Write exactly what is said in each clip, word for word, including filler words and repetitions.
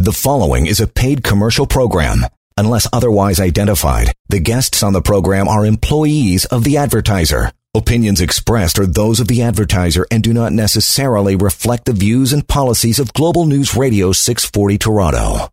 The following is a paid commercial program. Unless otherwise identified, the guests on the program are employees of the advertiser. Opinions expressed are those of the advertiser and do not necessarily reflect the views and policies of Global News Radio six forty Toronto.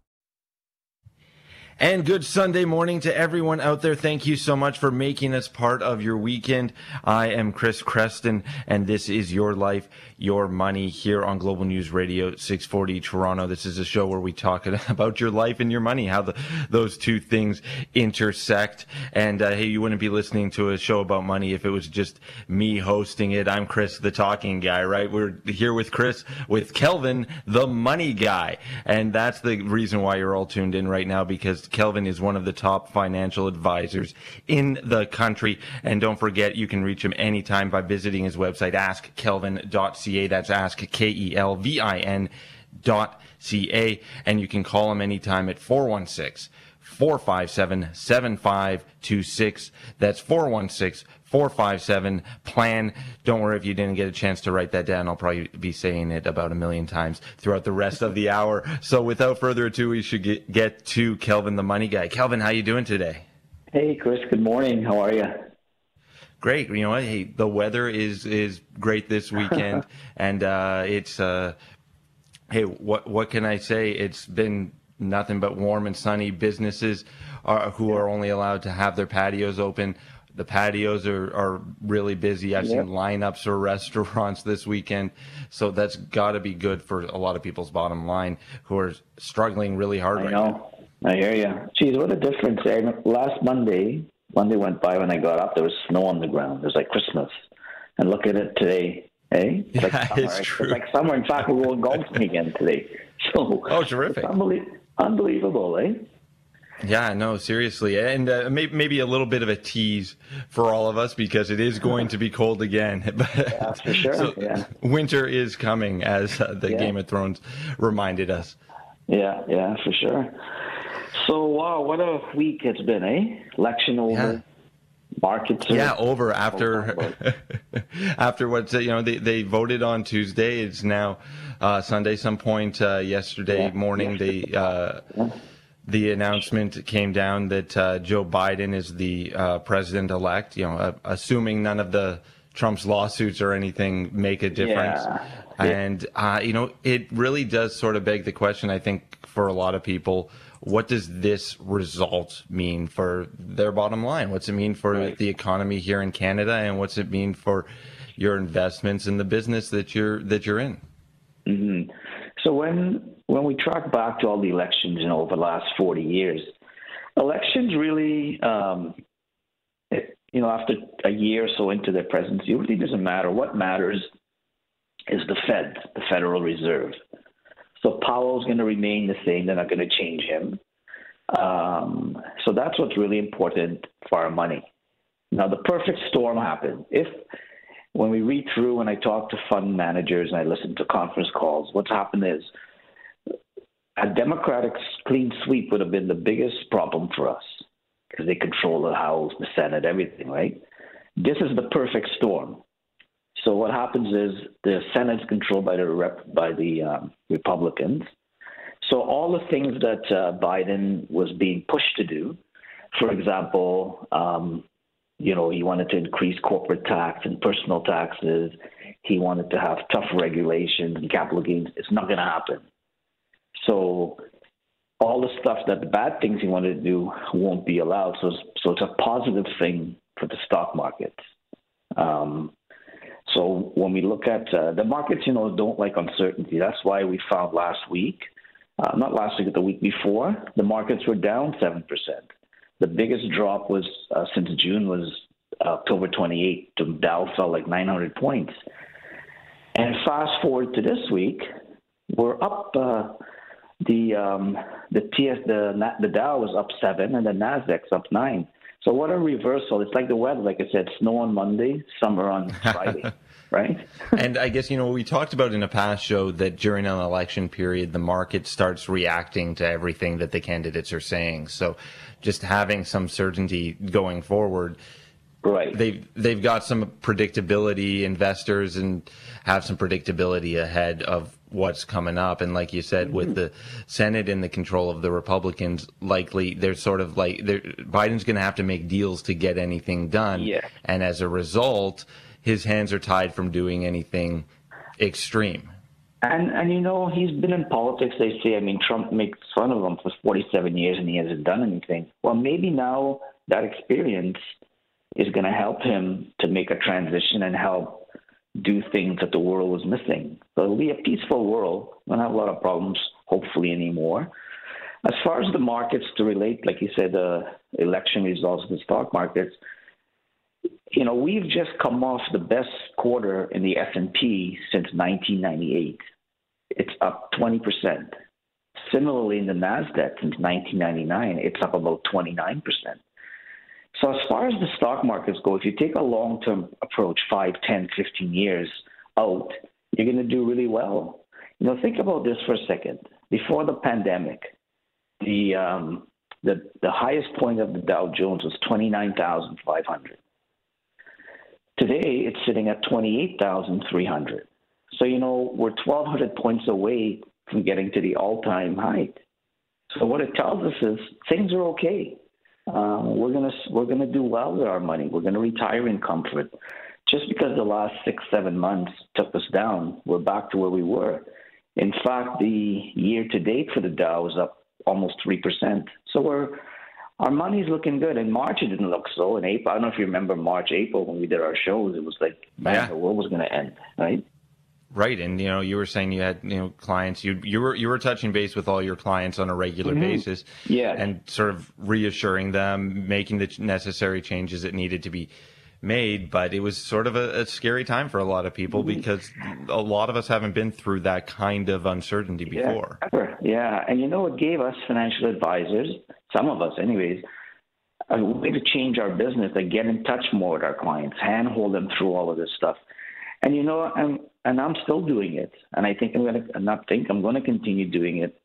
And good Sunday morning to everyone out there. Thank you so much for making us part of your weekend. I am Chris Creston, and this is Your Life, Your Money here on Global News Radio six forty Toronto. This is a show where we talk about your life and your money, how the, those two things intersect. And uh, hey, you wouldn't be listening to a show about money if it was just me hosting it. I'm Chris, the talking guy, right? We're here with Chris, with Kelvin, the money guy. And that's the reason why you're all tuned in right now, because Kelvin is one of the top financial advisors in the country. And don't forget, you can reach him anytime by visiting his website, ask kelvin dot c a. That's ask, K E L V I N dot C A. And you can call him anytime at four one six, four five seven, seven five two six. That's four one six, four five seven, PLAN. Don't worry if you didn't get a chance to write that down. I'll probably be saying it about a million times throughout the rest of the hour. So without further ado, we should get, get to Kelvin, the money guy. Kelvin, how you doing today? Hey, Chris. Good morning. How are you? Great. You know what? Hey, the weather is is great this weekend, and uh, it's uh, hey, what what can I say? It's been nothing but warm and sunny. Businesses are, who are only allowed to have their patios open. The patios are, are really busy. I've Yep. seen lineups for restaurants this weekend. So that's got to be good for a lot of people's bottom line who are struggling really hard I right know. now. I hear you. Geez, what a difference. Eh? Last Monday, Monday went by when I got up, there was snow on the ground. It was like Christmas. And look at it today. Eh? It's Yeah, like summer. it's true. It's like summer. In fact, we're going golfing again today. So, Oh, terrific. It's unbelie- unbelievable, eh? Yeah, no, seriously. And uh, maybe, maybe a little bit of a tease for all of us because it is going to be cold again. Yeah, for sure. So yeah. winter is coming, as uh, the Yeah. Game of Thrones reminded us. Yeah, yeah, for sure. So, wow, what a week it's been, eh? Election over. Yeah. Markets are... Yeah, over after after what, you know, they, they voted on Tuesday. It's now uh, Sunday, some point uh, yesterday Yeah. morning. They uh, Yeah. the announcement came down that uh, Joe Biden is the uh, president-elect, you know, uh, assuming none of the Trump's lawsuits or anything make a difference. Yeah. And, uh, you know, it really does sort of beg the question, I think, for a lot of people, what does this result mean for their bottom line? What's it mean for Right. the economy here in Canada, and what's it mean for your investments in the business that you're that you're in? Mm-hmm. So when when we track back to all the elections, you know, over the last forty years, elections really, um, it, you know, after a year or so into their presidency, it really doesn't matter. What matters is the Fed, the Federal Reserve. So Powell's going to remain the same. They're not going to change him. Um, so that's what's really important for our money. Now, the perfect storm happened. If when we read through and I talk to fund managers and I listen to conference calls, what's happened is a Democratic clean sweep would have been the biggest problem for us because they control the House, the Senate, everything, right? This is the perfect storm. So what happens is the Senate's controlled by the rep, by the um, Republicans. So all the things that uh, Biden was being pushed to do, for example, um, you know, he wanted to increase corporate tax and personal taxes. He wanted to have tough regulations and capital gains. It's not going to happen. So all the stuff that the bad things he wanted to do won't be allowed. So, so it's a positive thing for the stock markets. Um, so when we look at uh, the markets, you know, don't like uncertainty. That's why we found last week, uh, not last week, but the week before, the markets were down seven percent. The biggest drop was uh, since June was October twenty-eighth. The Dow fell like nine hundred points. And fast forward to this week, we're up. Uh, the um, the T S the the Dow was up seven, and the Nasdaq's up nine. So what a reversal! It's like the weather. Like I said, snow on Monday, summer on Friday, right? And I guess, you know, we talked about in a past show that during an election period, the market starts reacting to everything that the candidates are saying. So just having some certainty going forward, right? They've, they've got some predictability, investors, and have some predictability ahead of what's coming up. And like you said, Mm-hmm. with the Senate in the control of the Republicans, likely they're sort of like they're, Biden's going to have to make deals to get anything done. Yeah. And as a result, his hands are tied from doing anything extreme. And, and you know, he's been in politics, they say. I mean, Trump makes fun of him for forty-seven years and he hasn't done anything. Well, maybe now that experience is going to help him to make a transition and help do things that the world was missing. So it'll be a peaceful world. We don't have a lot of problems, hopefully, anymore. As far as the markets to relate, like you said, the uh, election results of the stock markets, you know, we've just come off the best quarter in the S and P since nineteen ninety-eight. It's up twenty percent. Similarly, in the NASDAQ since nineteen ninety-nine, it's up about twenty-nine percent. So as far as the stock markets go, if you take a long-term approach, five, ten, fifteen years out, you're going to do really well. You know, think about this for a second. Before the pandemic, the um, the, the highest point of the Dow Jones was twenty-nine thousand five hundred. Today, it's sitting at twenty-eight thousand three hundred. So, you know, we're twelve hundred points away from getting to the all-time height. So what it tells us is things are okay. Um, we're gonna we're gonna do well with our money. We're gonna retire in comfort. Just because the last six seven months took us down, we're back to where we were. In fact, the year to date for the Dow is up almost three percent. So we're our money's looking good. In March, it didn't look so. In April, I don't know if you remember March, April when we did our shows. It was like, man, yeah. the world was gonna end, right? Right, and you know, you were saying you had you know clients. You you were you were touching base with all your clients on a regular Mm-hmm. basis, Yeah, and sort of reassuring them, making the necessary changes that needed to be made. But it was sort of a, a scary time for a lot of people Mm-hmm. because a lot of us haven't been through that kind of uncertainty before. Yeah, ever. yeah, and you know, it gave us financial advisors, some of us, anyways, a way to change our business, to get in touch more with our clients, handhold them through all of this stuff. And you know, I'm and I'm still doing it, and I think I'm going to not think I'm going to continue doing it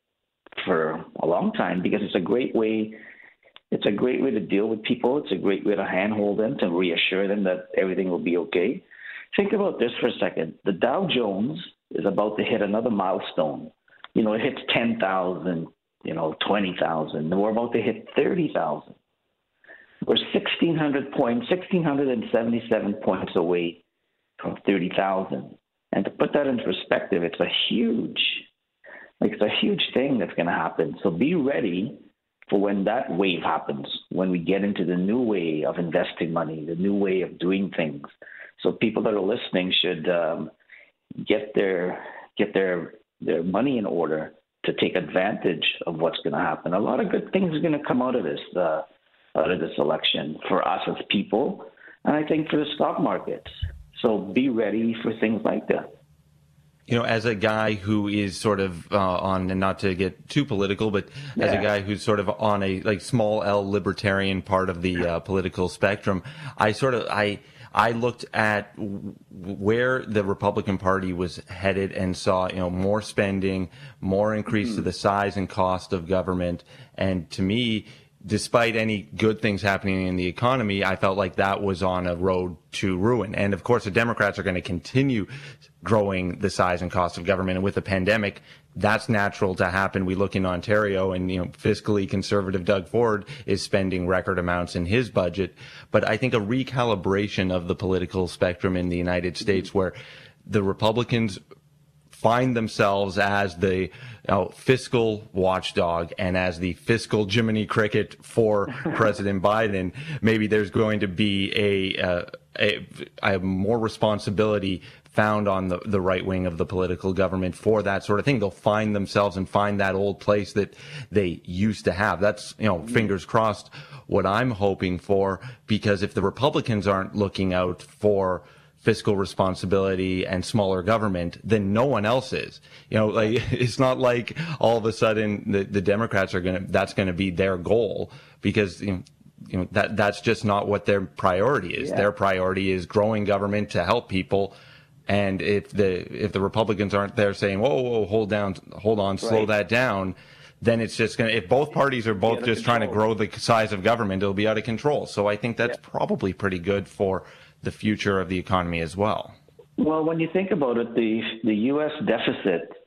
for a long time because it's a great way. It's a great way to deal with people. It's a great way to handhold them, to reassure them that everything will be okay. Think about this for a second. The Dow Jones is about to hit another milestone. You know, it hits ten thousand, you know, twenty thousand. We're about to hit thirty thousand. We're sixteen hundred points, one thousand six hundred seventy-seven points away from thirty thousand. And to put that into perspective, it's a huge, like it's a huge thing that's going to happen. So be ready for when that wave happens, when we get into the new way of investing money, the new way of doing things. So people that are listening should um, get their get their their money in order to take advantage of what's going to happen. A lot of good things are going to come out of this uh, out of this election for us as people, and I think for the stock markets. So be ready for things like that. You know, as a guy who is sort of uh, on, and not to get too political, but Yeah. as a guy who's sort of on a like small L libertarian part of the uh, political spectrum, I sort of I I looked at w- where the Republican Party was headed and saw, you know, more spending, more increase mm-hmm. to the size and cost of government, and to me, despite any good things happening in the economy, I felt like that was on a road to ruin. And of course, the Democrats are going to continue growing the size and cost of government. And with the pandemic, that's natural to happen. We look in Ontario and, you know, fiscally conservative Doug Ford is spending record amounts in his budget. But I think a recalibration of the political spectrum in the United States where the Republicans find themselves as the you know, fiscal watchdog and as the fiscal Jiminy Cricket for President Biden. Maybe there's going to be a, uh, a, a more responsibility found on the, the right wing of the political government for that sort of thing. They'll find themselves and find that old place that they used to have. That's, you know, fingers crossed what I'm hoping for, because if the Republicans aren't looking out for fiscal responsibility and smaller government, then no one else is. You know, like it's not like all of a sudden the, the Democrats are going to, that's going to be their goal, because, you know, you know, that that's just not what their priority is. Yeah. Their priority is growing government to help people. And if the, if the Republicans aren't there saying, whoa, whoa, hold down, hold on, slow right. that down, then it's just going to, if both parties are both just control. trying to grow the size of government, it'll be out of control. So I think that's yeah. probably pretty good for the future of the economy as well. Well, when you think about it, the the U S deficit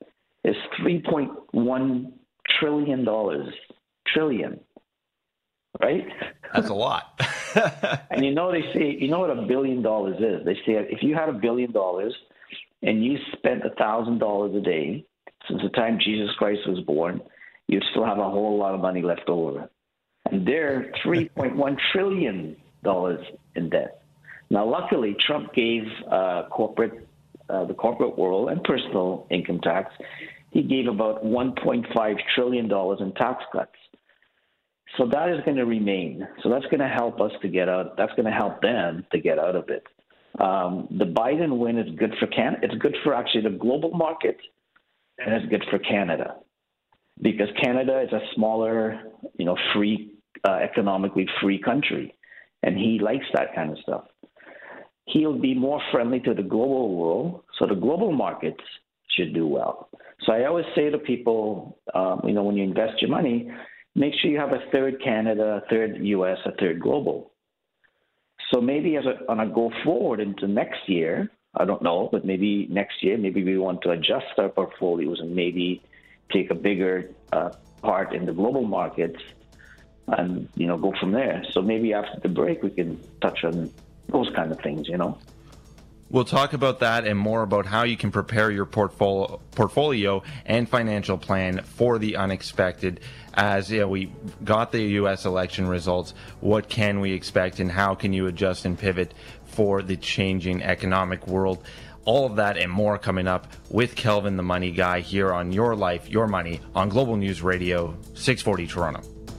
is three point one trillion dollars. Trillion. Right? That's a lot. And you know, they say, you know what a billion dollars is? They say if you had a billion dollars and you spent a thousand dollars a day since the time Jesus Christ was born, you'd still have a whole lot of money left over. And they're three point one trillion dollars in debt. Now, luckily, Trump gave uh, corporate, uh, the corporate world and personal income tax, he gave about one point five trillion dollars in tax cuts. So that is going to remain. So that's going to help us to get out. That's going to help them to get out of it. Um, the Biden win is good for Canada. It's good for actually the global market, and it's good for Canada because Canada is a smaller, you know, free, uh, economically free country, and he likes that kind of stuff. He'll be more friendly to the global world, so the global markets should do well. So I always say to people, um, you know, when you invest your money, make sure you have a third Canada, a third U S, a third global. So maybe as a, on a go forward into next year, I don't know, but maybe next year, maybe we want to adjust our portfolios and maybe take a bigger uh, part in the global markets and, you know, go from there. So maybe after the break, we can touch on those kind of things, you know. We'll talk about that and more about how you can prepare your portfolio, portfolio and financial plan for the unexpected. As you know, we got the U S election results, what can we expect and how can you adjust and pivot for the changing economic world? All of that and more coming up with Kelvin the Money Guy here on Your Life, Your Money on Global News Radio, six forty Toronto.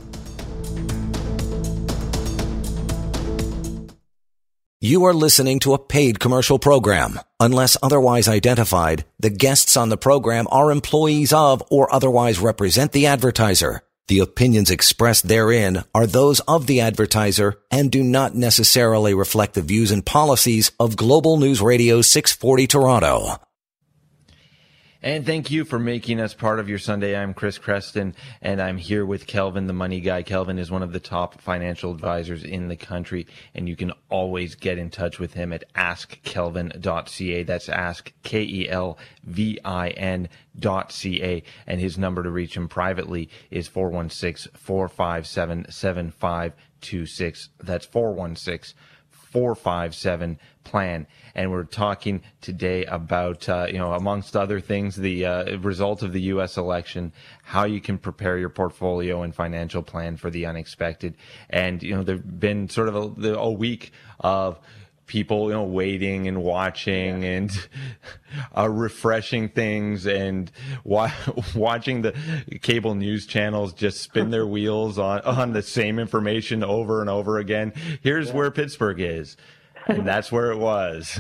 You are listening to a paid commercial program. Unless otherwise identified, the guests on the program are employees of or otherwise represent the advertiser. The opinions expressed therein are those of the advertiser and do not necessarily reflect the views and policies of Global News Radio six forty Toronto. And thank you for making us part of your Sunday. I'm Chris Creston, and I'm here with Kelvin, the Money Guy. Kelvin is one of the top financial advisors in the country, and you can always get in touch with him at ask kelvin dot c a. That's ask, K E L V I N dot C A. And his number to reach him privately is four one six, four five seven, seven five two six. That's four one six, four five seven, plan. And we're talking today about, uh, you know, amongst other things, the uh, result of the U S election, how you can prepare your portfolio and financial plan for the unexpected. And, you know, there's been sort of a, a week of people, you know, waiting and watching yeah. and uh, refreshing things and wa- watching the cable news channels just spin their wheels on, on the same information over and over again. Here's yeah. where Pittsburgh is. And that's where it was.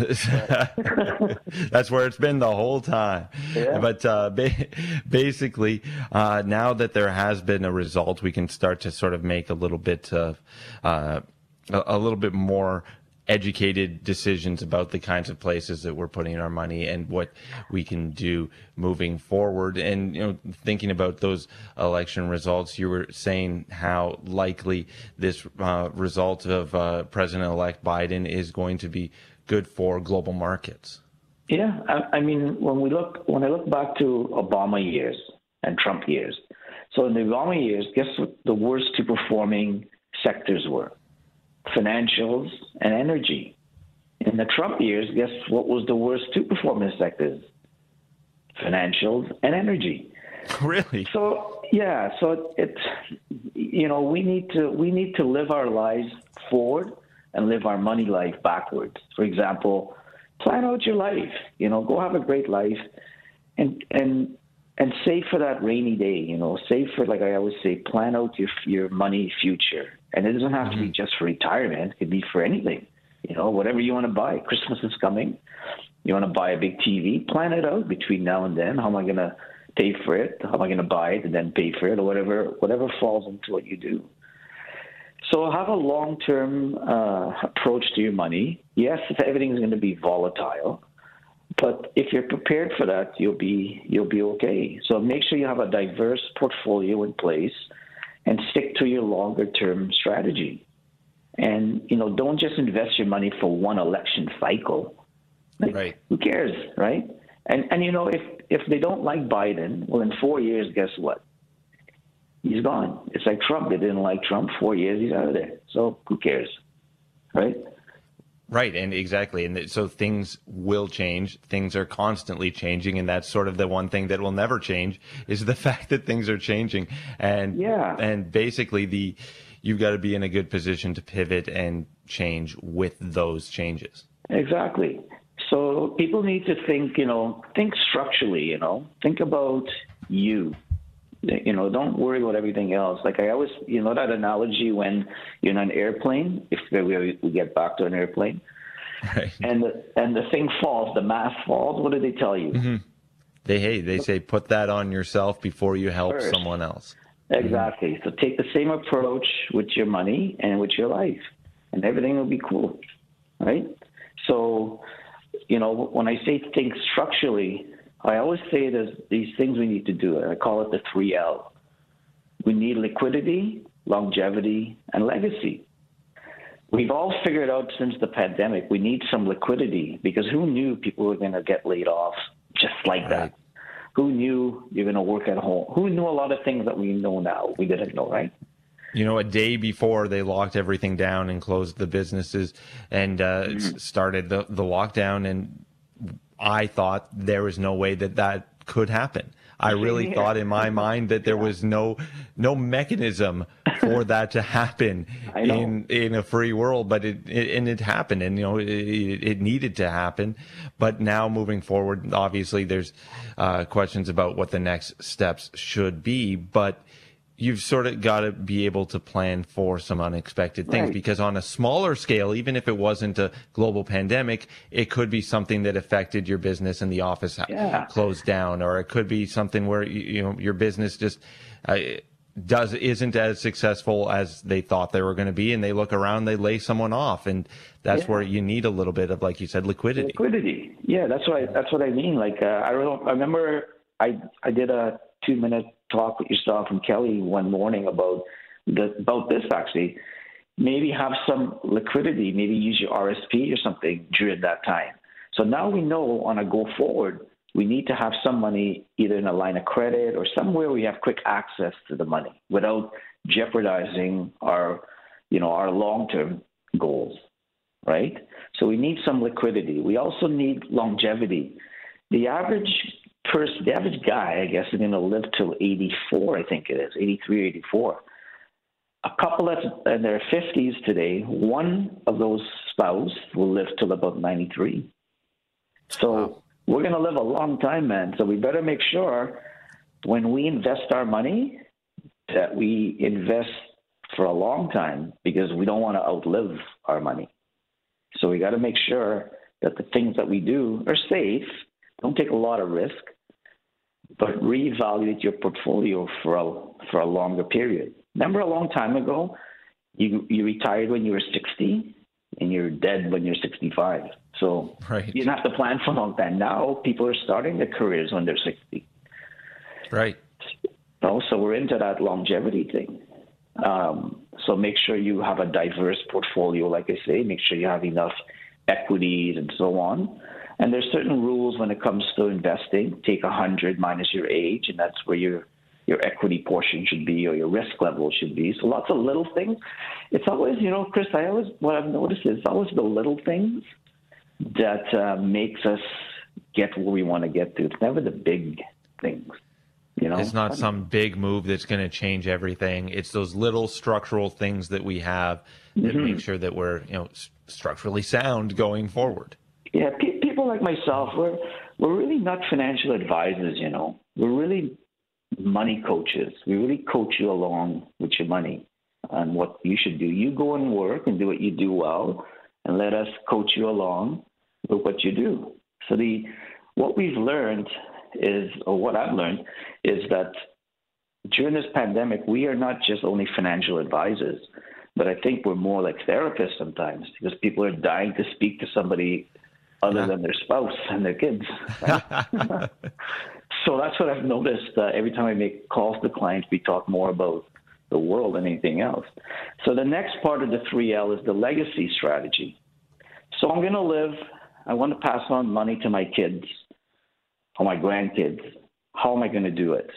That's where it's been the whole time. Yeah. But uh, ba- basically, uh, now that there has been a result, we can start to sort of make a little bit of uh, a, a little bit more educated decisions about the kinds of places that we're putting our money and what we can do moving forward. And, you know, thinking about those election results, you were saying how likely this uh, result of uh, President-elect Biden is going to be good for global markets. Yeah, I, I mean, when we look, when I look back to Obama years and Trump years, so in the Obama years, guess what the worst two performing sectors were? Financials and energy. In the Trump years, guess what was the worst two performing sectors? Financials and energy. Really? So yeah, so it's, you know, we need to we need to live our lives forward and live our money life backwards. For example, plan out your life. You know, go have a great life, and and and save for that rainy day. You know, save for, like I always say, plan out your your money future. And it doesn't have mm-hmm. to be just for retirement. It could be for anything. You know, whatever you want to buy. Christmas is coming. You want to buy a big T V? Plan it out between now and then. How am I going to pay for it? How am I going to buy it and then pay for it? Or whatever, whatever falls into what you do. So have a long-term uh, approach to your money. Yes, if everything's going to be volatile, but if you're prepared for that, you'll be you'll be okay. So make sure you have a diverse portfolio in place and stick to your longer-term strategy. And, you know, don't just invest your money for one election cycle. Like, right. Who cares, right? And and you know, if if they don't like Biden, well, in four years, guess what? He's gone. It's like Trump. They didn't like Trump. Four years, he's out of there. So who cares, right? Right, and exactly. And so things will change. Things are constantly changing, and that's sort of the one thing that will never change is the fact that things are changing. And yeah. and basically the you've got to be in a good position to pivot and change with those changes. Exactly. So people need to think, you know, think structurally, you know, think about you. You know, don't worry about everything else. Like I always, you know, that analogy when you're in an airplane, if we, we get back to an airplane, right. and the and the thing falls, the mask falls, what do they tell you? Mm-hmm. They hey, they say put that on yourself before you help First. someone else. Exactly. Mm-hmm. So take the same approach with your money and with your life, and everything will be cool, right? So, you know, when I say think structurally, I always say there's these things we need to do. I call it the three L. We need liquidity, longevity, and legacy. We've all figured out since the pandemic we need some liquidity because who knew people were going to get laid off just like that? Right. Who knew you're going to work at home? Who knew a lot of things that we know now? We didn't know, right? You know, a day before they locked everything down and closed the businesses and uh, mm-hmm. started the, the lockdown, and I thought there was no way that that could happen. I really yeah. thought in my mind that there yeah. was no no mechanism for that to happen in in a free world, but it, it and it happened, and you know it, it needed to happen. But now moving forward, obviously there's uh, questions about what the next steps should be, but you've sort of got to be able to plan for some unexpected things right. because on a smaller scale, even if it wasn't a global pandemic, it could be something that affected your business and the office yeah. closed down, or it could be something where you know your business just uh, does isn't as successful as they thought they were going to be, and they look around, they lay someone off, and that's yeah. where you need a little bit of, like you said, liquidity. Liquidity, yeah, that's what I, that's what I mean. Like uh, I don't know, I remember I I did a two minute talk with yourself and Kelly one morning about the, about this actually. Maybe have some liquidity, maybe use your R S P or something during that time. So now we know on a go forward, we need to have some money either in a line of credit or somewhere we have quick access to the money without jeopardizing our, you know, our long-term goals, right? So we need some liquidity. We also need longevity. The average person, the average guy, I guess, is going to live till eighty-four, I think it is, eighty-three, eighty-four. A couple that's in their fifties today, one of those spouse will live till about ninety-three. So wow. we're going to live a long time, man. So we better make sure when we invest our money that we invest for a long time because we don't want to outlive our money. So we got to make sure that the things that we do are safe. Don't take a lot of risk, but reevaluate your portfolio for a, for a longer period. Remember a long time ago, you you retired when you were sixty, and you're dead when you're sixty-five. So right. you didn't have to plan for a long time. Now people are starting their careers when they're sixty. Right. Also, we're into that longevity thing. Um, so make sure you have a diverse portfolio, like I say. Make sure you have enough equities and so on. And there's certain rules when it comes to investing. Take one hundred minus your age, and that's where your your equity portion should be or your risk level should be. So lots of little things. It's always, you know, Chris, I always, what I've noticed is it's always the little things that uh, makes us get where we want to get to. It's never the big things. You know? It's not some big move that's going to change everything. It's those little structural things that we have that mm-hmm. make sure that we're, you know, structurally sound going forward. Yeah, pe- people like myself, we're we're really not financial advisors, you know. We're really money coaches. We really coach you along with your money and what you should do. You go and work and do what you do well, and let us coach you along with what you do. So the what we've learned is, or what I've learned, is that during this pandemic, we are not just only financial advisors, but I think we're more like therapists sometimes because people are dying to speak to somebody other yeah. than their spouse and their kids. Right? So that's what I've noticed. Uh, every time I make calls to clients, we talk more about the world than anything else. So the next part of the three L is the legacy strategy. So I'm going to live, I want to pass on money to my kids. or my grandkids, how am I going to do it?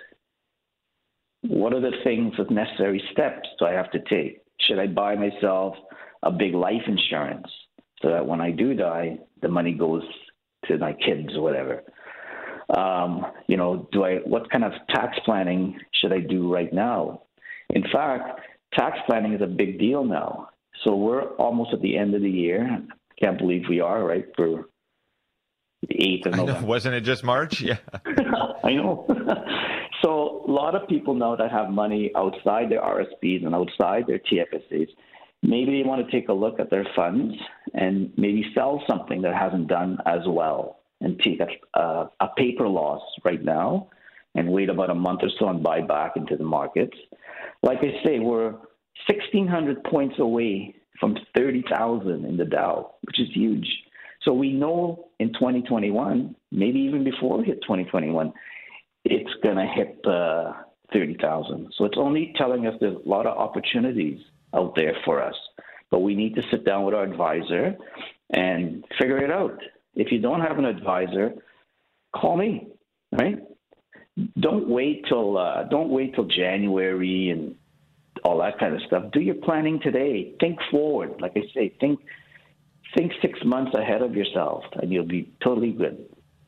What are the things, the necessary steps do I have to take? Should I buy myself a big life insurance so that when I do die, the money goes to my kids or whatever? Um, you know, do I? What kind of tax planning should I do right now? In fact, tax planning is a big deal now. So we're almost at the end of the year. Can't believe we are, right? For the eighth of I November. know, wasn't it just March? Yeah. I know. So a lot of people now that have money outside their R S Ps and outside their T F S As, maybe they want to take a look at their funds and maybe sell something that hasn't done as well and take a, a, a paper loss right now and wait about a month or so and buy back into the markets. Like I say, we're sixteen hundred points away from thirty thousand in the Dow, which is huge. So we know in twenty twenty-one, maybe even before we hit twenty twenty-one, it's going to hit uh, thirty thousand. So it's only telling us there's a lot of opportunities out there for us. But we need to sit down with our advisor and figure it out. If you don't have an advisor, call me, right? Don't wait till uh, don't wait till January and all that kind of stuff. Do your planning today. Think forward. Like I say, think think six months ahead of yourself, and you'll be totally good.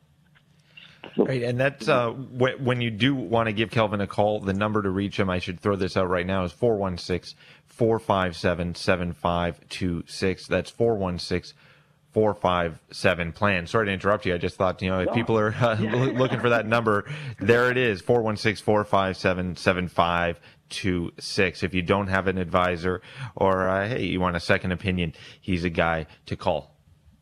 So, right, and that's uh, wh- when you do want to give Kelvin a call, the number to reach him, I should throw this out right now, is four one six, four five seven, seven five two six. That's four one six, four five seven, plan. Sorry to interrupt you. I just thought, you know, if people are uh, looking for that number, there it is, four one six, four five seven, seven five two six. If you don't have an advisor or, uh, hey, you want a second opinion, he's a guy to call.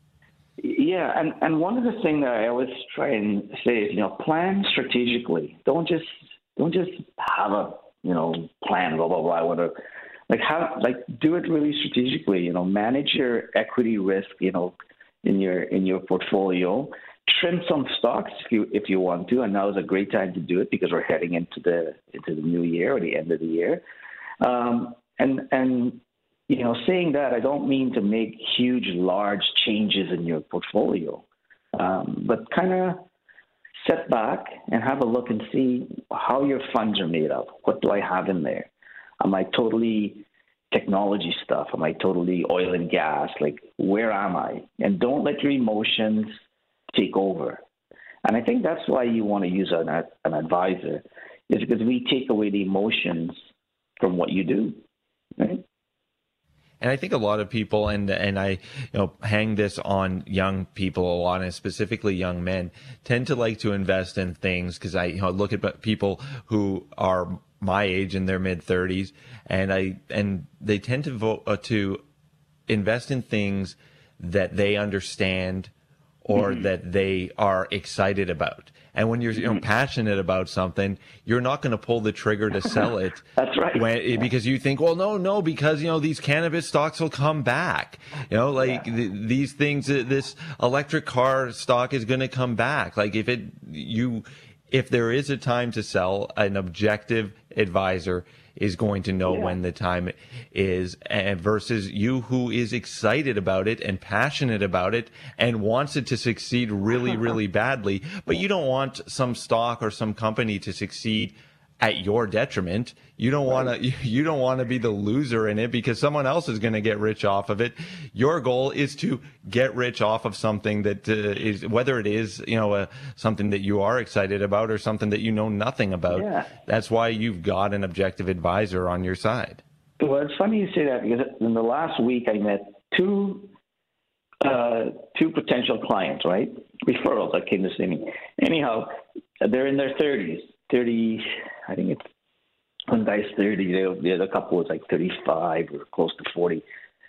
Yeah, and, and one of the things that I always try and say is, you know, plan strategically. Don't just don't just have a, you know, plan, blah, blah, blah, whatever. Like, how, like, do it really strategically, you know, manage your equity risk, you know, in your in your portfolio. Trim some stocks if you if you want to, and now is a great time to do it because we're heading into the into the new year or the end of the year. Um, and and you know, saying that, I don't mean to make huge, large changes in your portfolio, um, but kind of sit back and have a look and see how your funds are made up. What do I have in there? Am I totally technology stuff? Am I totally oil and gas? Like, where am I? And don't let your emotions take over. And I think that's why you want to use an, an advisor, is because we take away the emotions from what you do, right? And I think a lot of people, and and I, you know, hang this on young people a lot, and specifically young men, tend to like to invest in things because I, you know, look at people who are my age in their mid thirties, and I and they tend to vote uh, to invest in things that they understand or mm-hmm. that they are excited about. And when you're, you know, passionate about something, you're not going to pull the trigger to sell it. That's right. When, because you think, well, no, no, because, you know, these cannabis stocks will come back. You know, like yeah. th- these things, this electric car stock is going to come back. Like if it, you, if there is a time to sell, an objective advisor is going to know yeah. when the time is, and versus you who is excited about it and passionate about it and wants it to succeed really, really badly, but you don't want some stock or some company to succeed at your detriment. You don't want to, you don't want to be the loser in it because someone else is going to get rich off of it. Your goal is to get rich off of something that uh, is, whether it is, you know, uh, something that you are excited about or something that you know nothing about. Yeah. That's why you've got an objective advisor on your side. Well, it's funny you say that because in the last week I met two, uh, two potential clients, right? Referrals that came to see me. Anyhow, they're in their thirties. thirty, I think it's one guy's thirty, the other couple was like thirty-five or close to forty.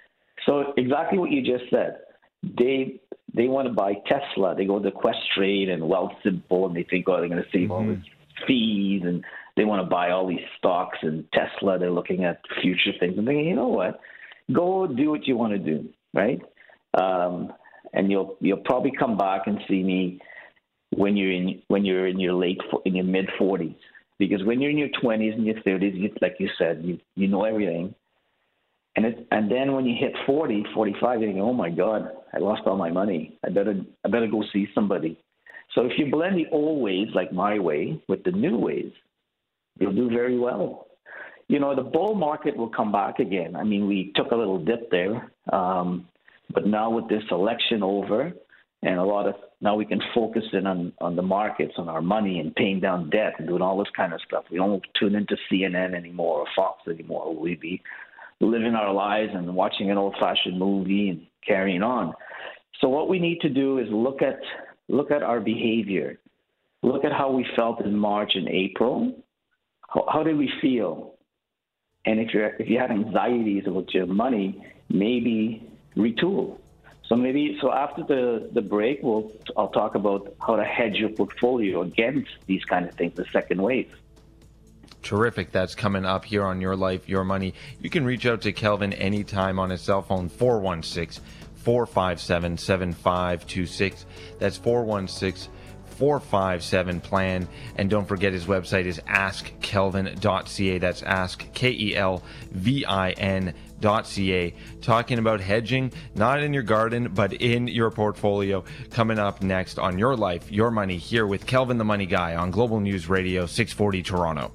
So exactly what you just said. They they want to buy Tesla. They go to Questrade and Wealthsimple, and they think, oh, they're going to save mm-hmm. all these fees, and they want to buy all these stocks in Tesla. They're looking at future things. I'm thinking, you know what? Go do what you want to do, right? Um, and you'll you'll probably come back and see me when you're in when you're in your late in your mid forties, because when you're in your twenties and your thirties, you, like you said, you you know everything, and it and then when you hit forty, forty-five, you think, oh my God, I lost all my money. I better I better go see somebody. So if you blend the old ways, like my way, with the new ways, you'll do very well. You know, the bull market will come back again. I mean, we took a little dip there, um, but now with this election over, and a lot of now we can focus in on, on the markets, on our money, and paying down debt and doing all this kind of stuff. We don't tune into C N N anymore or Fox anymore. We'll be living our lives and watching an old-fashioned movie and carrying on. So what we need to do is look at look at our behavior. Look at how we felt in March and April. How, how did we feel? And if you're if you had anxieties about your money, maybe retool. So maybe so after the, the break, we'll I'll talk about how to hedge your portfolio against these kind of things, the second wave. Terrific. That's coming up here on Your Life, Your Money. You can reach out to Kelvin anytime on his cell phone, four one six, four five seven, seven five two six. That's four one six, four five seven, plan. And don't forget his website is ask kelvin dot c a. That's ask, K E L V I N dot C A. Talking about hedging, not in your garden, but in your portfolio. Coming up next on Your Life, Your Money, here with Kelvin the Money Guy on Global News Radio, six forty Toronto.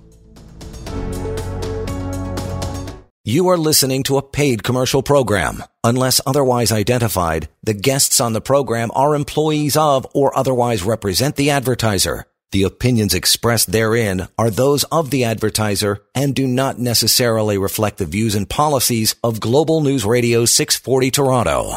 You are listening to a paid commercial program. Unless otherwise identified, the guests on the program are employees of or otherwise represent the advertiser. The opinions expressed therein are those of the advertiser and do not necessarily reflect the views and policies of Global News Radio six forty Toronto.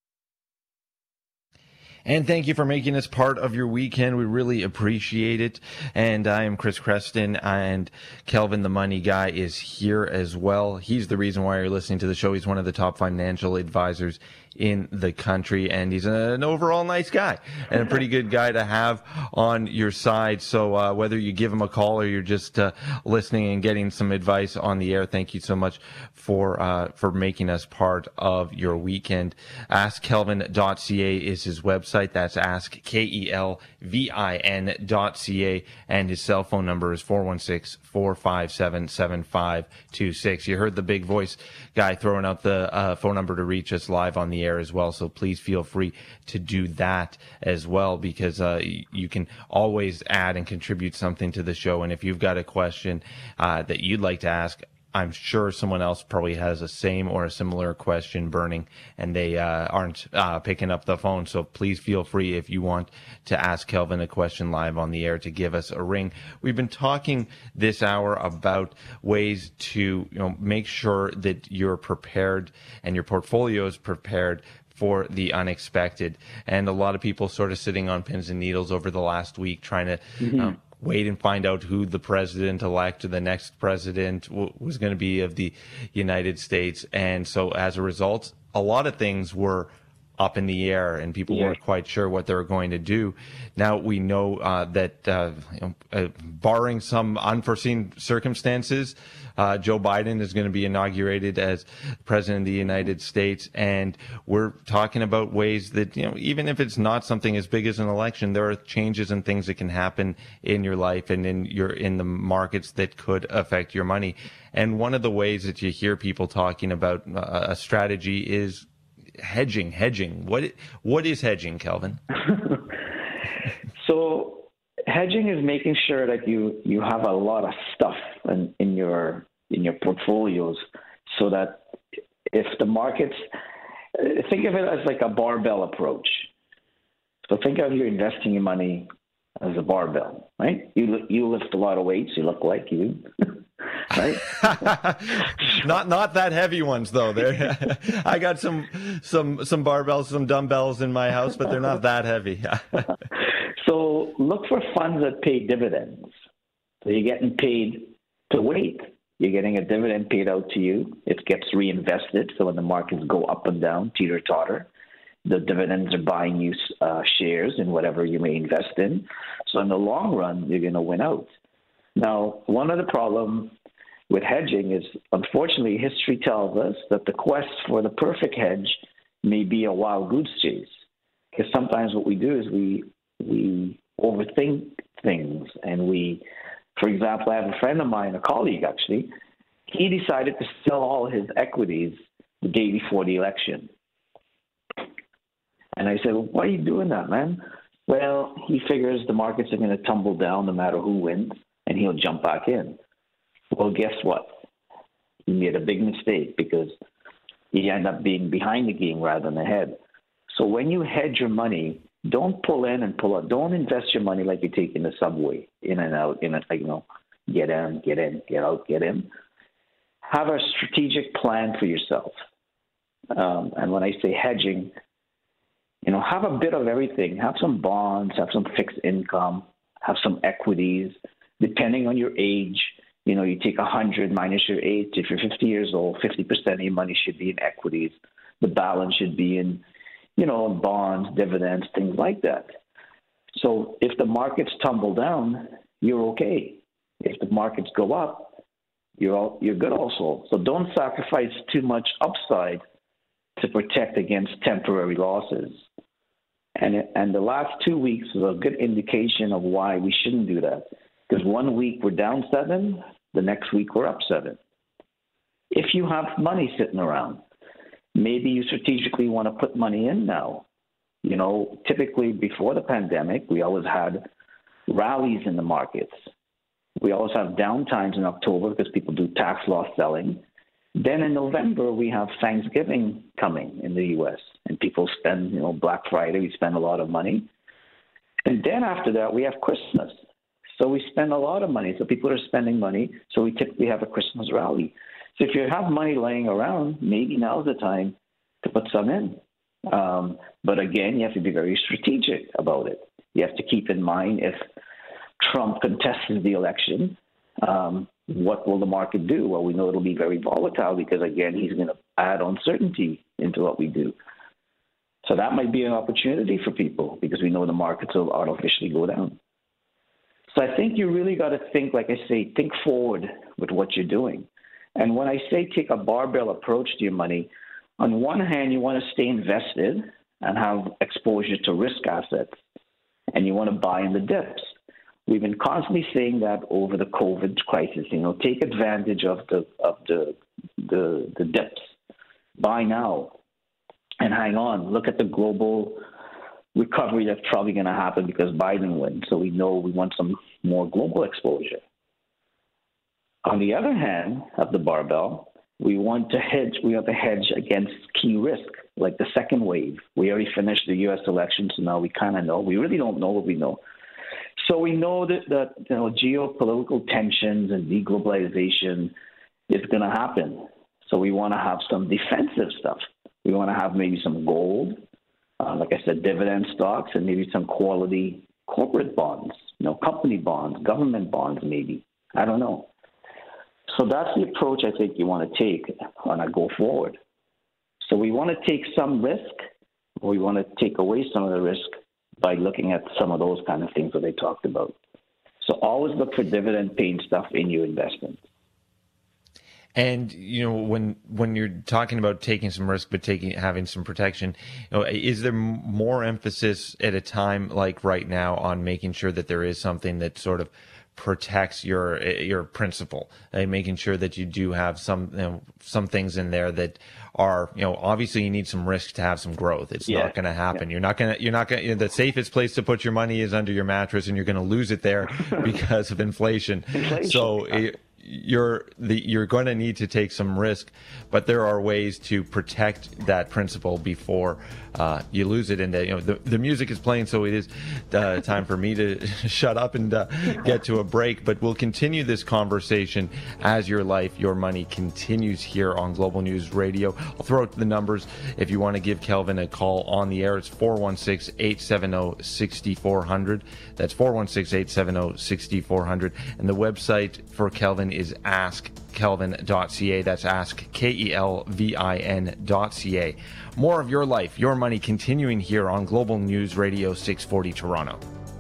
And thank you for making us part of your weekend. We really appreciate it. And I am Chris Creston, and Kelvin the Money Guy is here as well. He's the reason why you're listening to the show. He's one of the top financial advisors in the country, and he's an overall nice guy and a pretty good guy to have on your side. So uh, whether you give him a call or you're just uh, listening and getting some advice on the air, thank you so much for uh, for making us part of your weekend. ask kelvin dot c a is his website. That's ask, K E L V I N dot C A, and his cell phone number is four one six, four five seven, seven five two six. You heard the big voice guy throwing out the uh, phone number to reach us live on the air as well, so please feel free to do that as well, because uh, you can always add and contribute something to the show. And if you've got a question uh, that you'd like to ask, I'm sure someone else probably has a same or a similar question burning, and they uh, aren't uh, picking up the phone. So please feel free, if you want to ask Kelvin a question live on the air, to give us a ring. We've been talking this hour about ways to, you know, make sure that you're prepared and your portfolio is prepared for the unexpected. And a lot of people sort of sitting on pins and needles over the last week trying to mm-hmm. um, wait and find out who the president-elect or the next president w- was going to be of the United States. And so as a result, a lot of things were up in the air, and people yeah. weren't quite sure what they were going to do. Now we know uh, that, uh, you know, uh, barring some unforeseen circumstances, uh, Joe Biden is going to be inaugurated as president of the United States, and we're talking about ways that, you know, even if it's not something as big as an election, there are changes and things that can happen in your life and in your in the markets that could affect your money. And one of the ways that you hear people talking about uh, a strategy is hedging. Hedging. What what is hedging, Kelvin? So hedging is making sure that you, you have a lot of stuff in, in your in your portfolios, so that if the markets, think of it as like a barbell approach. So think of your investing your money as a barbell, right? You you lift a lot of weights. You look like you. Right? not not that heavy ones though. There, I got some some some barbells, some dumbbells in my house, but they're not that heavy. So look for funds that pay dividends. So you're getting paid to wait. You're getting a dividend paid out to you. It gets reinvested. So when the markets go up and down, teeter totter, the dividends are buying you uh, shares in whatever you may invest in. So in the long run, you're going to win out. Now, one of the problems with hedging is, unfortunately, history tells us that the quest for the perfect hedge may be a wild goose chase. Because sometimes what we do is we we overthink things, and we, for example, I have a friend of mine, a colleague actually, he decided to sell all his equities the day before the election. And I said, well, why are you doing that, man? Well, he figures the markets are going to tumble down no matter who wins, and he'll jump back in. Well, guess what? He made a big mistake because he ended up being behind the game rather than ahead. So when you hedge your money, don't pull in and pull out. Don't invest your money like you're taking the subway, in and out, in and like, you know, get in, get in, get out, get in. Have a strategic plan for yourself. Um, and when I say hedging, you know, have a bit of everything. Have some bonds, have some fixed income, have some equities. Depending on your age, you know, you take one hundred minus your age. If you're fifty years old, fifty percent of your money should be in equities. The balance should be in, you know, bonds, dividends, things like that. So if the markets tumble down, you're okay. If the markets go up, you're all, you're good also. So don't sacrifice too much upside to protect against temporary losses. And and the last two weeks was a good indication of why we shouldn't do that. Because one week we're down seven, the next week we're up seven. If you have money sitting around, maybe you strategically want to put money in now. You know, typically before the pandemic, we always had rallies in the markets. We always have downtimes in October because people do tax loss selling. Then in November, we have Thanksgiving coming in the U S, and people spend, you know, Black Friday, we spend a lot of money. And then after that, we have Christmas. So we spend a lot of money. So people are spending money. So we typically have a Christmas rally. So if you have money laying around, maybe now's the time to put some in. Um, but again, you have to be very strategic about it. You have to keep in mind if Trump contests the election, um, what will the market do? Well, we know it'll be very volatile because, again, he's going to add uncertainty into what we do. So that might be an opportunity for people because we know the markets will artificially go down. So I think you really got to think, like I say, think forward with what you're doing. And when I say take a barbell approach to your money, on one hand, you want to stay invested and have exposure to risk assets, and you want to buy in the dips. We've been constantly saying that over the COVID crisis, you know, take advantage of the of the the, the dips. Buy now and hang on. Look at the global recovery that's probably going to happen because Biden wins. So we know we want some more global exposure. On the other hand of the barbell, we want to hedge. We have to hedge against key risk, like the second wave. We already finished the U S election, so now we kind of know. We really don't know what we know. So we know that, that you know, geopolitical tensions and deglobalization is going to happen. So we want to have some defensive stuff. We want to have maybe some gold, uh, like I said, dividend stocks, and maybe some quality corporate bonds, you know, company bonds, government bonds maybe. I don't know. So that's the approach I think you want to take on a go forward. So we want to take some risk, or we want to take away some of the risk by looking at some of those kind of things that I talked about. So always look for dividend-paying stuff in your investment. And you know, when when you're talking about taking some risk but taking having some protection, you know, is there more emphasis at a time like right now on making sure that there is something that sort of protects your your principal, and making sure that you do have some you know, some things in there that are, you know, obviously you need some risk to have some growth. It's yeah. not going to happen. Yeah. You're not going to you're not going you know, the safest place to put your money is under your mattress, and you're going to lose it there because of inflation. inflation. So it, you're the you're going to need to take some risk, but there are ways to protect that principal before uh, you lose it. And the, you know the, the music is playing, so it is uh, time for me to shut up and uh, get to a break. But we'll continue this conversation as Your Life, Your Money continues here on Global News Radio. I'll throw out the numbers if you want to give Kelvin a call on the air. It's four one six, eight seven zero, six four zero zero. That's four one six, eight seven zero, six four zero zero. And the website for Kelvin is ask kelvin dot c a. That's ask, K E L V I N dot C A. More of Your Life, Your Money continuing here on Global News Radio six forty Toronto.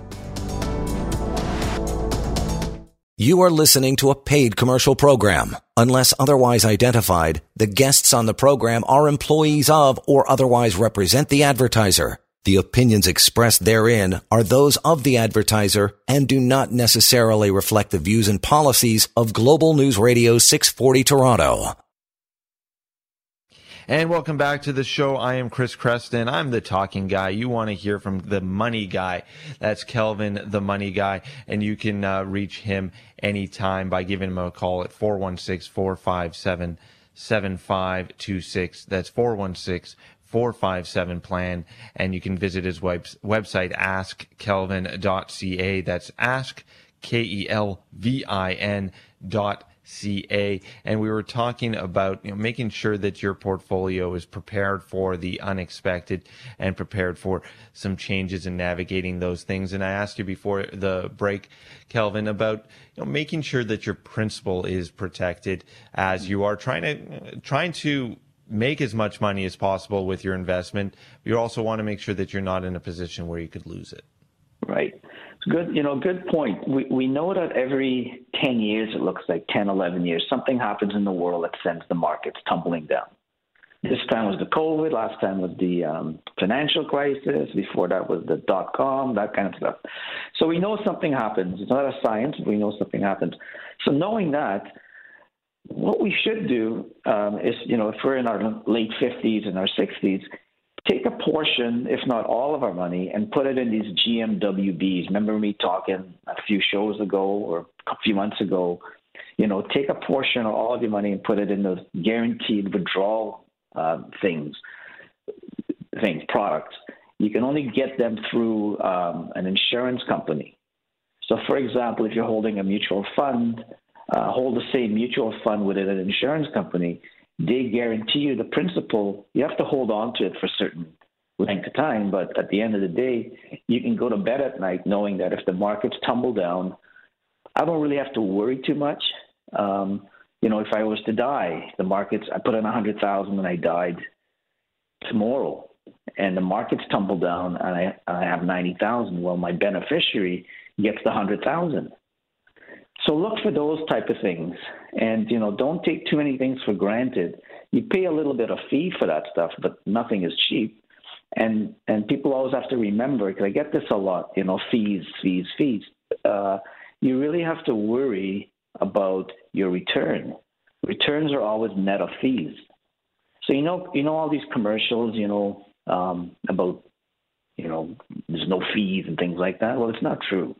You are listening to a paid commercial program. Unless otherwise identified, the guests on the program are employees of or otherwise represent the advertiser. The opinions expressed therein are those of the advertiser and do not necessarily reflect the views and policies of Global News Radio six forty Toronto. And welcome back to the show. I am Chris Creston. I'm the talking guy. You want to hear from the money guy. That's Kelvin, the money guy. And you can uh, reach him anytime by giving him a call at four one six, four five seven, seven five two six. That's four one six, four five seven, plan. And you can visit his web- website, ask kelvin dot c a. That's ask, K E L V I N dot C A. And we were talking about, you know, making sure that your portfolio is prepared for the unexpected and prepared for some changes and navigating those things. And I asked you before the break, Kelvin, about, you know, making sure that your principal is protected as you are trying to trying to make as much money as possible with your investment. You also want to make sure that you're not in a position where you could lose it. Right. Good, you know, good point. We we know that every ten years, it looks like ten, eleven years, something happens in the world that sends the markets tumbling down. This time was the COVID, last time was the um, financial crisis, before that was the dot-com, that kind of stuff. So we know something happens. It's not a science, but we know something happens. So knowing that, what we should do um, is, you know, if we're in our late fifties and our sixties, take a portion, if not all of our money, and put it in these G M W Bs. Remember me talking a few shows ago or a few months ago, you know, take a portion of all of your money and put it in those guaranteed withdrawal uh, things, things, products. You can only get them through um, an insurance company. So, for example, if you're holding a mutual fund, uh, hold the same mutual fund within an insurance company. They guarantee you the principal. You have to hold on to it for a certain length of time, but at the end of the day, you can go to bed at night knowing that if the markets tumble down, I don't really have to worry too much. Um, you know, if I was to die, the markets, I put in one hundred thousand dollars and I died tomorrow, and the markets tumble down and I, I have ninety thousand dollars, well, my beneficiary gets the one hundred thousand dollars. So look for those type of things, and, you know, don't take too many things for granted. You pay a little bit of fee for that stuff, but nothing is cheap. And and people always have to remember, because I get this a lot, you know, fees, fees, fees. Uh, you really have to worry about your return. Returns are always net of fees. So, you know, you know all these commercials, you know, um, about, you know, there's no fees and things like that. Well, it's not true.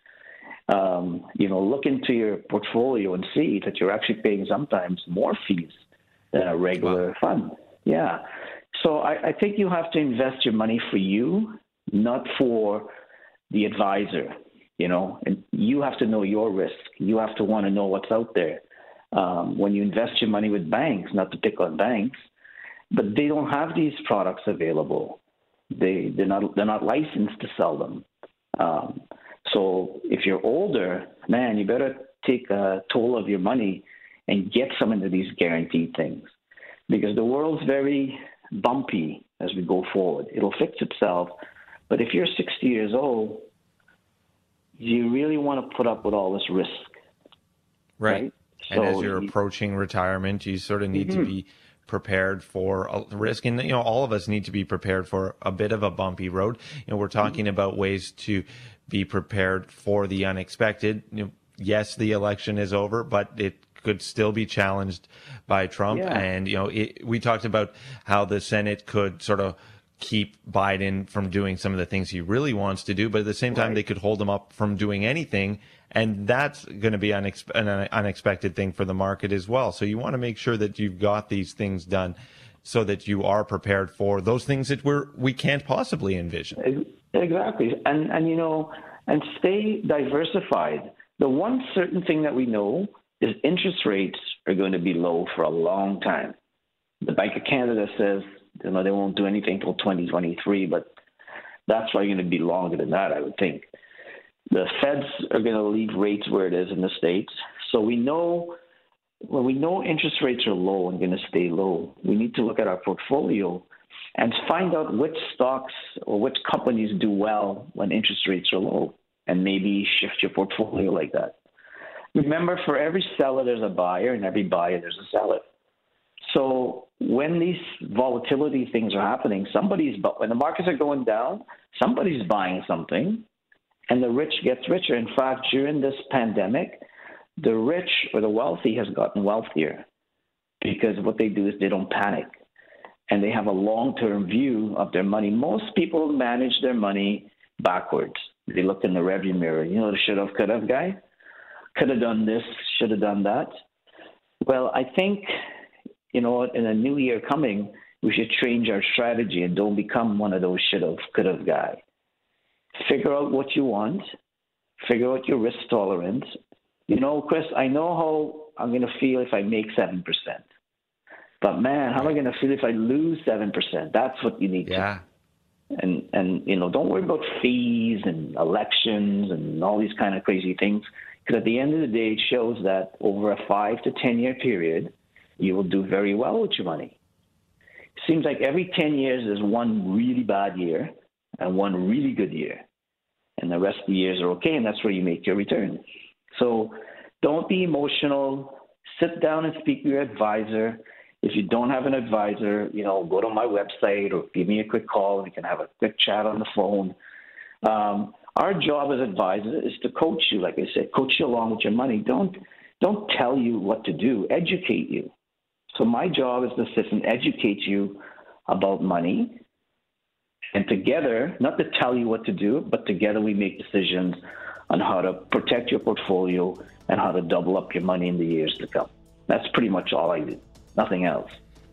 Um, you know, look into your portfolio and see that you're actually paying sometimes more fees than a regular wow. fund. Yeah. So I, I think you have to invest your money for you, not for the advisor, you know, and you have to know your risk. You have to want to know what's out there. Um, when you invest your money with banks, not to pick on banks, but they don't have these products available. They, they're not, they're not licensed to sell them. Um, So if you're older, man, you better take a toll of your money and get some into these guaranteed things, because the world's very bumpy as we go forward. It'll fix itself. But if you're sixty years old, you really want to put up with all this risk. Right. right? And so as you're you, approaching retirement, you sort of need mm-hmm. to be prepared for a risk. And, you know, all of us need to be prepared for a bit of a bumpy road. You know, we're talking mm-hmm. about ways to be prepared for the unexpected. You know, yes, the election is over, but it could still be challenged by Trump. Yeah. And, you know, it, we talked about how the Senate could sort of keep Biden from doing some of the things he really wants to do, but at the same time, right. they could hold him up from doing anything. And that's going to be unex- an unexpected thing for the market as well. So you want to make sure that you've got these things done so that you are prepared for those things that we're, we can't possibly envision. Exactly. And, and, you know, and stay diversified. The one certain thing that we know is interest rates are going to be low for a long time. The Bank of Canada says, you know, they won't do anything until twenty twenty-three, but that's probably going to be longer than that, I would think. The Feds are going to leave rates where it is in the States. So we know when we know interest rates are low and going to stay low, we need to look at our portfolio and find out which stocks or which companies do well when interest rates are low, and maybe shift your portfolio like that. Remember, for every seller, there's a buyer, and every buyer, there's a seller. So when these volatility things are happening, somebody's, but when the markets are going down, somebody's buying something, and the rich gets richer. In fact, during this pandemic, the rich or the wealthy has gotten wealthier, because what they do is they don't panic. and they have a long-term view of their money. Most people manage their money backwards. They look in the rearview mirror. You know, the should have, could have guy? Could have done this, should have done that. Well, I think, you know, in a new year coming, we should change our strategy and don't become one of those should have, could have guy. Figure out what you want. Figure out your risk tolerance. You know, Chris, I know how I'm going to feel if I make seven percent. But, man, how am I going to feel if I lose seven percent? That's what you need yeah. to. And, and, you know, don't worry about fees and elections and all these kind of crazy things. Because at the end of the day, it shows that over a five to ten-year period, you will do very well with your money. It seems like every ten years there's one really bad year and one really good year. And the rest of the years are okay, and that's where you make your return. So don't be emotional. Sit down and speak to your advisor. If you don't have an advisor, you know, go to my website or give me a quick call. We can have a quick chat on the phone. Um, our job as advisors is to coach you, like I said, coach you along with your money. Don't don't tell you what to do. Educate you. So my job is to sit and educate you about money. And together, not to tell you what to do, but together we make decisions on how to protect your portfolio and how to double up your money in the years to come. That's pretty much all I do. Nothing else.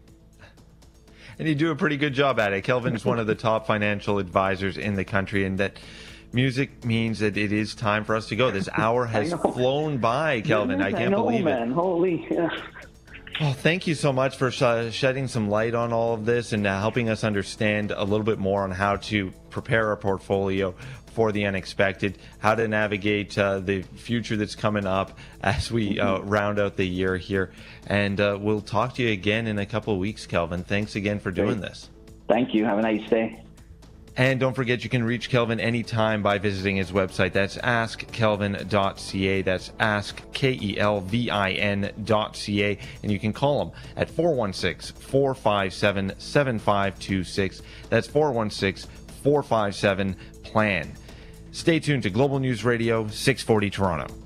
And you do a pretty good job at it. Kelvin is one of the top financial advisors in the country, and that music means that it is time for us to go. This hour has flown by, Kelvin. Yes, I can't I know, believe man. it. Holy, yeah. Well, thank you so much for sh- shedding some light on all of this and uh, helping us understand a little bit more on how to prepare our portfolio for the unexpected, how to navigate uh, the future that's coming up as we uh, round out the year here. And uh, we'll talk to you again in a couple of weeks, Kelvin. Thanks again for doing Great. this. Thank you. Have a nice day. And don't forget, you can reach Kelvin anytime by visiting his website. That's ask kelvin dot c a. That's ask, K E L V I N dot C A. And you can call him at four one six, four five seven, seven five two six. That's four one six, four five seven, P L A N. Stay tuned to Global News Radio, six forty Toronto.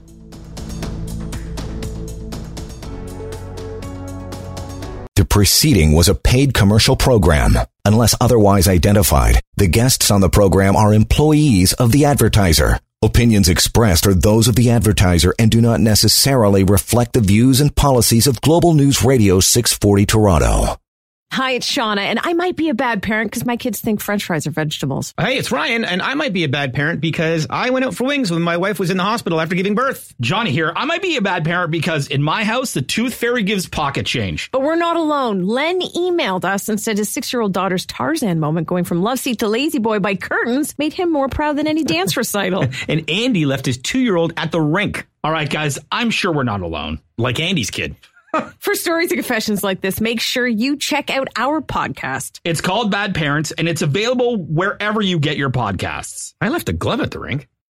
The preceding was a paid commercial program. Unless otherwise identified, the guests on the program are employees of the advertiser. Opinions expressed are those of the advertiser and do not necessarily reflect the views and policies of Global News Radio six forty Toronto. Hi, it's Shauna, and I might be a bad parent because my kids think French fries are vegetables. Hey, it's Ryan, and I might be a bad parent because I went out for wings when my wife was in the hospital after giving birth. Johnny here. I might be a bad parent because in my house, the tooth fairy gives pocket change. But we're not alone. Len emailed us and said his six-year-old daughter's Tarzan moment going from love seat to lazy boy by curtains made him more proud than any dance recital. And Andy left his two-year-old at the rink. All right, guys, I'm sure we're not alone. Like Andy's kid. For stories and confessions like this, make sure you check out our podcast. It's called Bad Parents, and it's available wherever you get your podcasts. I left a glove at the rink.